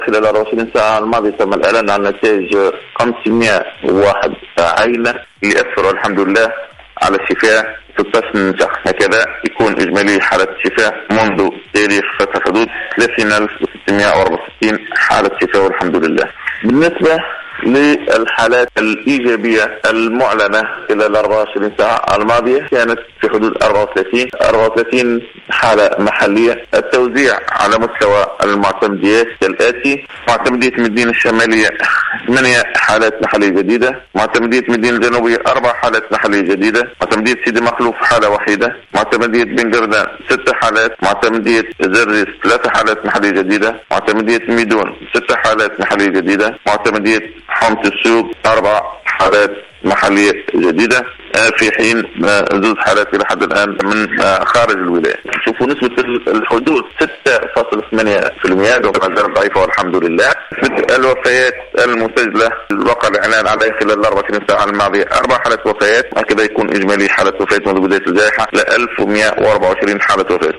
خلال 24 ساعة الماضية تم الإعلان عن نتائج 501 عينة يأثروا الحمد لله على الشفاء 16 شخص. هكذا يكون إجمالي حالة الشفاء منذ تاريخ فتح الحدود 30,664 حالة شفاء والحمد لله. بالنسبة للحالات الإيجابية المعلنة خلال 24 ساعة الماضية كانت في حدود 34 حالة محلية. التوزيع على مستوى المعتمديات كالآتي: معتمدية مدينة الشمالية 8 حالات محلية جديدة، معتمدية مدينة الجنوبية 4 حالات محلية جديدة، معتمدية سيدي مخلوف حالة وحيدة، معتمدية بن قردان 6 حالات، معتمدية زريس 3 حالات محلية جديدة، معتمدية ميدون 6 حالات محلية جديدة، معتمدية حومة السوق 4 حالات محلية جديدة، في حين 2 حالات إلى حد الآن من خارج الولاية. شوفوا نسبة الحدوث 6.8% وما زالت ضعيفة والحمد لله. نسبة الوفيات المسجلة وقع الإعلان عليها خلال 24 ساعة الماضية 4 حالات وفيات، هكذا يكون إجمالي حالة وفاة منذ بداية الجائحة ل 1124 حالة وفاة.